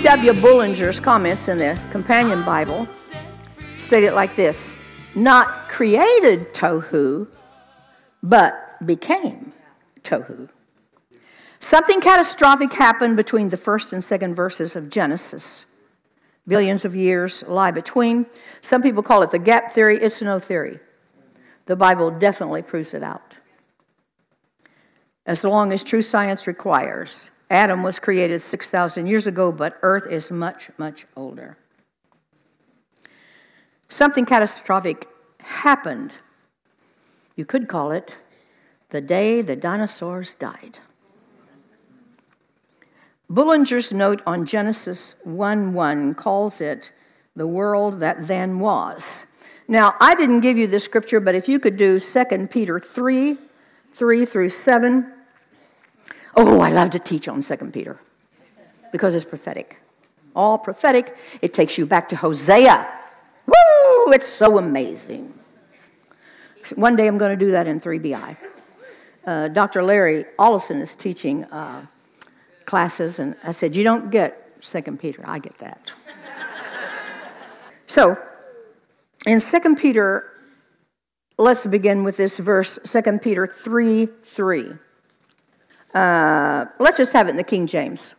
D.W. Bullinger's comments in the Companion Bible state it like this: not created tohu, but became tohu. Something catastrophic happened between the first and second verses of Genesis. Billions of years lie between. Some people call it the gap theory. It's no theory. The Bible definitely proves it out. As long as true science requires. Adam was created 6,000 years ago, but Earth is much, much older. Something catastrophic happened. You could call it the day the dinosaurs died. Bullinger's note on Genesis 1:1 calls it the world that then was. Now, I didn't give you this scripture, but if you could do 2 Peter 3:3-7. Oh, I love to teach on 2 Peter because it's prophetic. All prophetic. It takes you back to Hosea. Woo! It's so amazing. One day I'm going to do that in 3BI. Dr. Larry Ollison is teaching classes, and I said, you don't get 2 Peter. I get that. So, in 2 Peter, let's begin with this verse, 2 Peter 3:3. Let's just have it in the King James.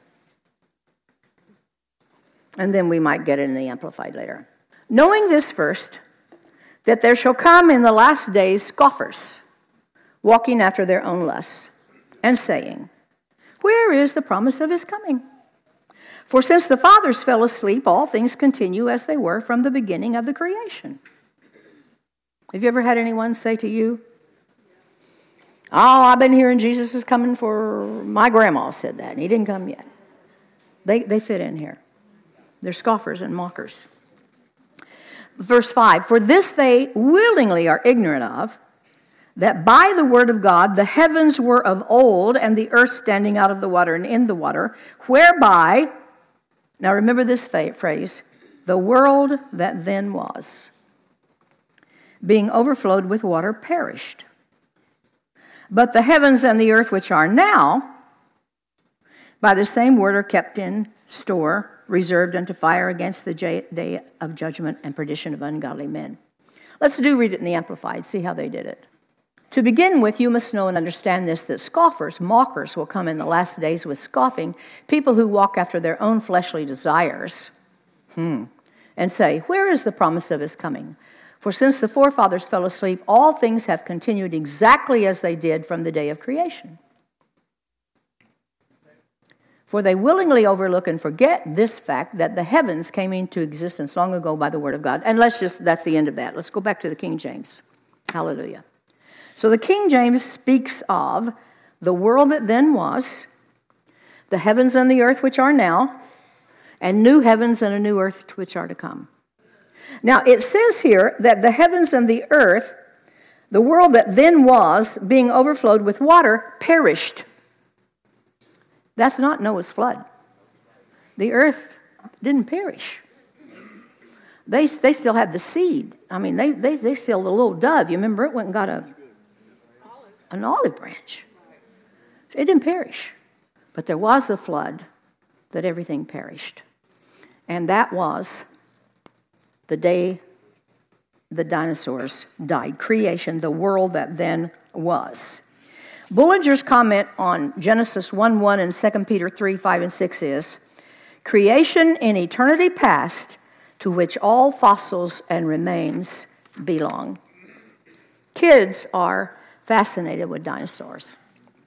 And then we might get it in the Amplified later. Knowing this first, that there shall come in the last days scoffers, walking after their own lusts, and saying, where is the promise of his coming? For since the fathers fell asleep, all things continue as they were from the beginning of the creation. Have you ever had anyone say to you, oh, I've been hearing Jesus is coming for... My grandma said that, and he didn't come yet. They fit in here. They're scoffers and mockers. Verse 5, for this they willingly are ignorant of, that by the word of God the heavens were of old, and the earth standing out of the water and in the water, whereby, now remember this phrase, the world that then was, being overflowed with water, perished. But the heavens and the earth which are now, by the same word are kept in store, reserved unto fire against the day of judgment and perdition of ungodly men. Let's read it in the Amplified, see how they did it. To begin with, you must know and understand this, that scoffers, mockers will come in the last days with scoffing, people who walk after their own fleshly desires, and say, where is the promise of his coming? For since the forefathers fell asleep, all things have continued exactly as they did from the day of creation. For they willingly overlook and forget this fact that the heavens came into existence long ago by the word of God. And that's the end of that. Let's go back to the King James. Hallelujah. So the King James speaks of the world that then was, the heavens and the earth which are now, and new heavens and a new earth which are to come. Now it says here that the heavens and the earth, the world that then was, being overflowed with water, perished. That's not Noah's flood. The earth didn't perish. They still had the seed. I mean, they still, the little dove, you remember, it went and got an olive branch. It didn't perish. But there was a flood that everything perished. And that was the day the dinosaurs died. Creation, the world that then was. Bullinger's comment on Genesis 1:1 and 2 Peter 3:5 and 6 is, creation in eternity past, to which all fossils and remains belong. Kids are fascinated with dinosaurs.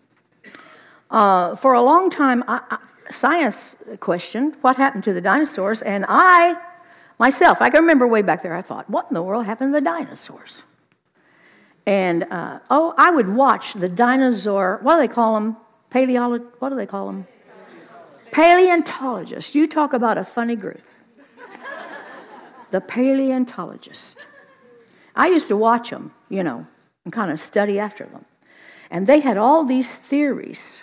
For a long time, science questioned what happened to the dinosaurs, and I can remember way back there, I thought, what in the world happened to the dinosaurs? And, I would watch the dinosaur, what do they call them? Paleontologists. You talk about a funny group. The paleontologist. I used to watch them, and kind of study after them. And they had all these theories.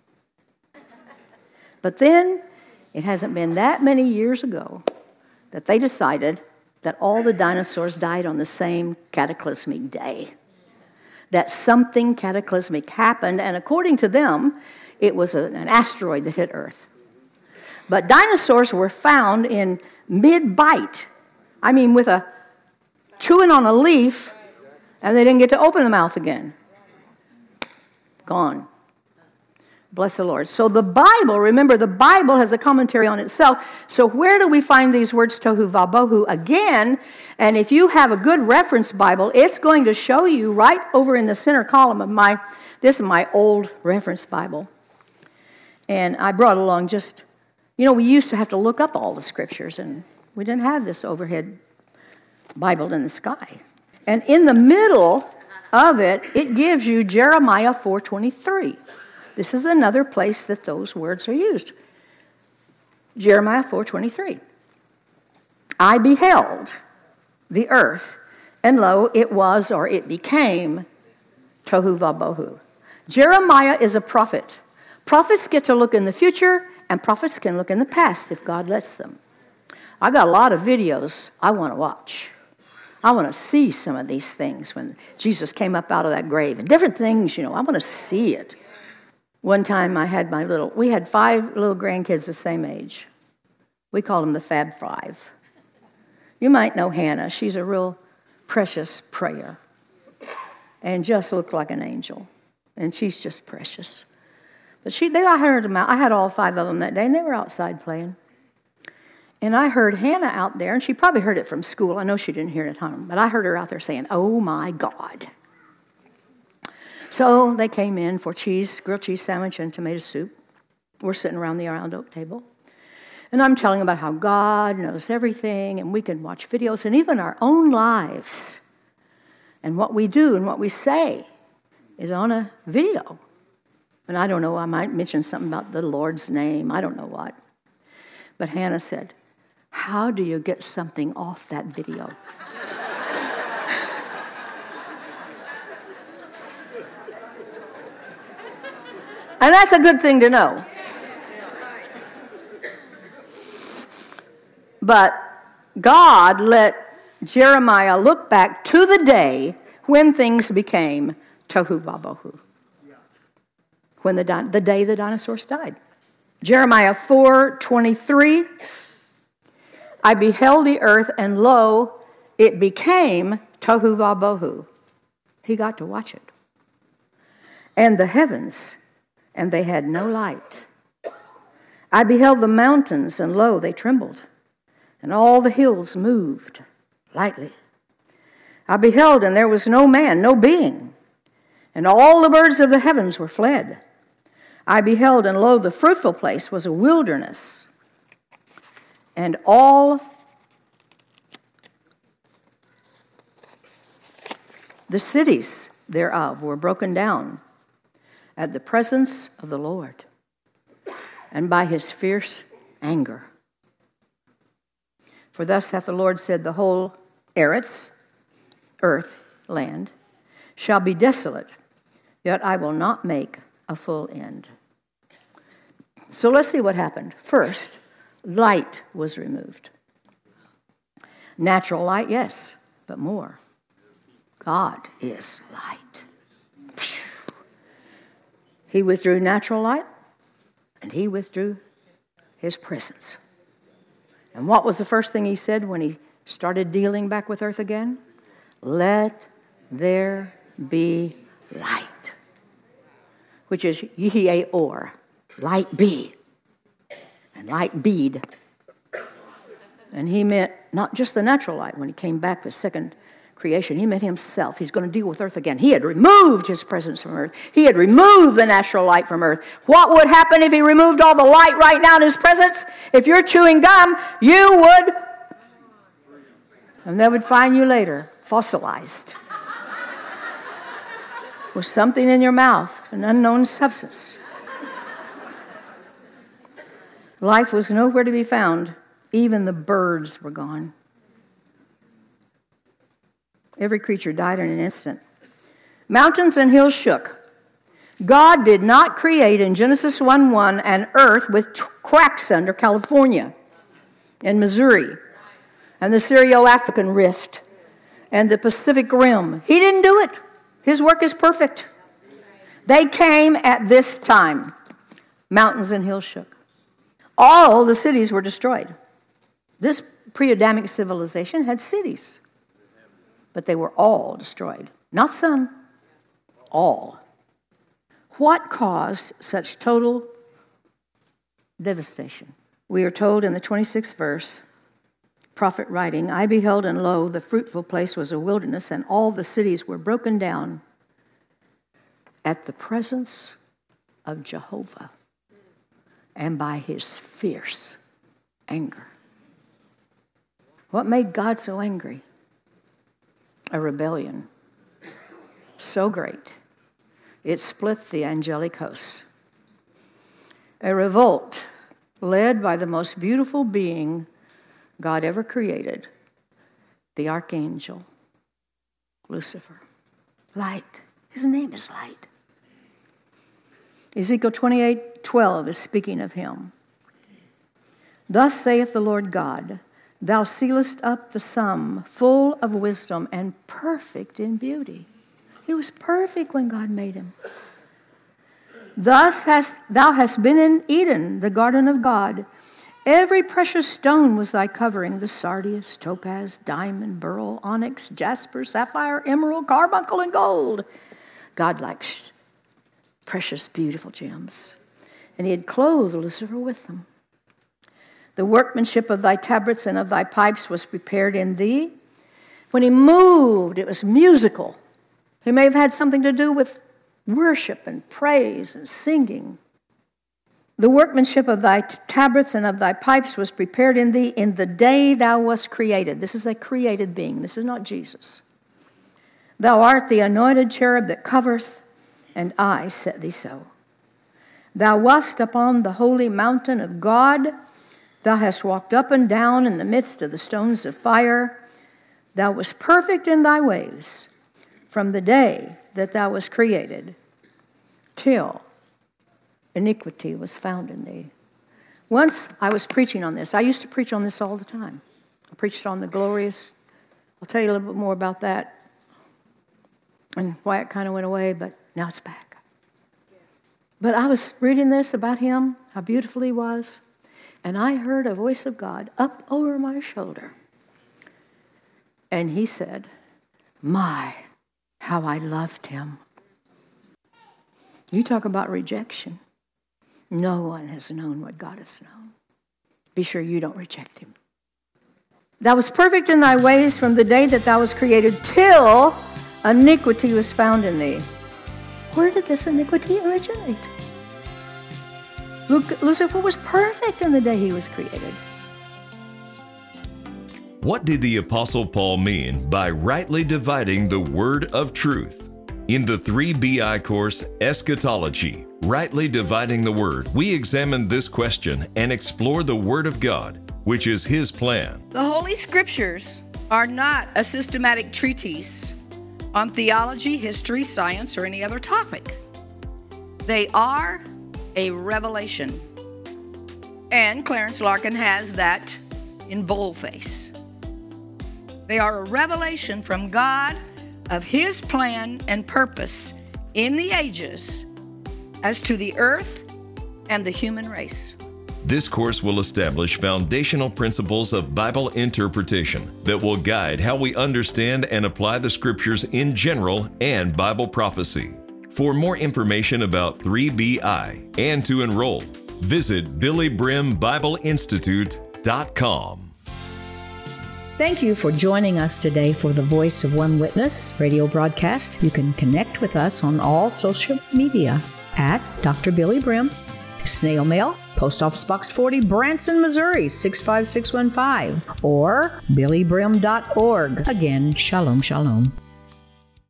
But then, it hasn't been that many years ago that they decided that all the dinosaurs died on the same cataclysmic day. That something cataclysmic happened, and according to them, it was an asteroid that hit Earth. But dinosaurs were found in mid-bite. I mean, with a chewing on a leaf, and they didn't get to open the mouth again. Gone. Bless the Lord. So the Bible, remember, the Bible has a commentary on itself. So where do we find these words tohu vabohu again? And if you have a good reference Bible, it's going to show you right over in the center column of this is my old reference Bible. And I brought along we used to have to look up all the scriptures, and we didn't have this overhead Bible in the sky. And in the middle of it, it gives you Jeremiah 4:23. This is another place that those words are used. Jeremiah 4:23. I beheld the earth, and lo, it was, or it became, tohu vabohu. Jeremiah is a prophet. Prophets get to look in the future, and prophets can look in the past if God lets them. I got a lot of videos I want to watch. I want to see some of these things when Jesus came up out of that grave and different things, I want to see it. One time we had 5 little grandkids the same age. We called them the Fab Five. You might know Hannah. She's a real precious prayer and just looked like an angel. And she's just precious. But I heard them out. I had all 5 of them that day, and they were outside playing. And I heard Hannah out there, and she probably heard it from school. I know she didn't hear it at home, but I heard her out there saying, "Oh, my God." So they came in for grilled cheese sandwich and tomato soup. We're sitting around the round oak table. And I'm telling about how God knows everything, and we can watch videos, and even our own lives. And what we do and what we say is on a video. And I don't know, I might mention something about the Lord's name. I don't know what. But Hannah said, "How do you get something off that video?" And that's a good thing to know. But God let Jeremiah look back to the day when things became tohu vabohu. When the day the dinosaurs died. Jeremiah 4:23. I beheld the earth, and lo, it became tohu vabohu. He got to watch it. And the heavens, and they had no light. I beheld the mountains, and lo, they trembled, and all the hills moved lightly. I beheld, and there was no man, no being, and all the birds of the heavens were fled. I beheld, and lo, the fruitful place was a wilderness, and all the cities thereof were broken down at the presence of the Lord, and by his fierce anger. For thus hath the Lord said, the whole Eretz, earth, land, shall be desolate, yet I will not make a full end. So let's see what happened. First, light was removed. Natural light, yes, but more. God is light. He withdrew natural light, and he withdrew his presence. And what was the first thing he said when he started dealing back with earth again? Let there be light. Which is Yihye Or, light be. And light beed. And he meant not just the natural light. When he came back the second creation, he meant himself. He's going to deal with earth again. He had removed his presence from earth. He had removed the natural light from earth. What would happen if he removed all the light right now in his presence? If you're chewing gum, you would, and they would find you later, fossilized. With something in your mouth, an unknown substance. Life was nowhere to be found. Even the birds were gone. Every creature died in an instant. Mountains and hills shook. God did not create in Genesis 1:1 an earth with cracks under California and Missouri and the Syro-African rift and the Pacific Rim. He didn't do it. His work is perfect. They came at this time. Mountains and hills shook. all the cities were destroyed. This pre-Adamic civilization had cities, but they were all destroyed. Not some, all. What caused such total devastation? We are told in the 26th verse, prophet writing, I beheld, and lo, the fruitful place was a wilderness, and all the cities were broken down at the presence of Jehovah and by his fierce anger. What made God so angry? A rebellion so great it split the angelic hosts. A revolt led by the most beautiful being God ever created, the archangel Lucifer. Light. His name is Light. Ezekiel 28:12 is speaking of him. Thus saith the Lord God, thou sealest up the sum, full of wisdom and perfect in beauty. He was perfect when God made him. Thus thou hast been in Eden, the garden of God. Every precious stone was thy covering, the sardius, topaz, diamond, beryl, onyx, jasper, sapphire, emerald, carbuncle, and gold. God likes precious, beautiful gems. And he had clothed Lucifer with them. The workmanship of thy tabrets and of thy pipes was prepared in thee. When he moved, it was musical. He may have had something to do with worship and praise and singing. The workmanship of thy tabrets and of thy pipes was prepared in thee in the day thou wast created. This is a created being. This is not Jesus. Thou art the anointed cherub that covereth, and I set thee so. Thou wast upon the holy mountain of God. Thou hast walked up and down in the midst of the stones of fire. Thou wast perfect in thy ways from the day that thou wast created till iniquity was found in thee. Once I was preaching on this. I used to preach on this all the time. I preached on the glorious. I'll tell you a little bit more about that and why it kind of went away, but now it's back. But I was reading this about him, how beautiful he was, and I heard a voice of God up over my shoulder. And he said, my, how I loved him. You talk about rejection. No one has known what God has known. Be sure you don't reject him. Thou wast perfect in thy ways from the day that thou wast created till iniquity was found in thee. Where did this iniquity originate? Lucifer was perfect in the day he was created. What did the Apostle Paul mean by rightly dividing the word of truth? In the 3BI course, Eschatology, Rightly Dividing the Word, we examine this question and explore the Word of God, which is His plan. The Holy Scriptures are not a systematic treatise on theology, history, science, or any other topic. They are a revelation. And Clarence Larkin has that in boldface. They are a revelation from God of His plan and purpose in the ages as to the earth and the human race. This course will establish foundational principles of Bible interpretation that will guide how we understand and apply the Scriptures in general and Bible prophecy. For more information about 3BI and to enroll, visit BillyBrimBibleInstitute.com. Thank you for joining us today for the Voice of One Witness radio broadcast. You can connect with us on all social media at Dr. Billy Brim, snail mail, Post Office Box 40, Branson, Missouri 65615, or billybrim.org. Again, shalom, shalom.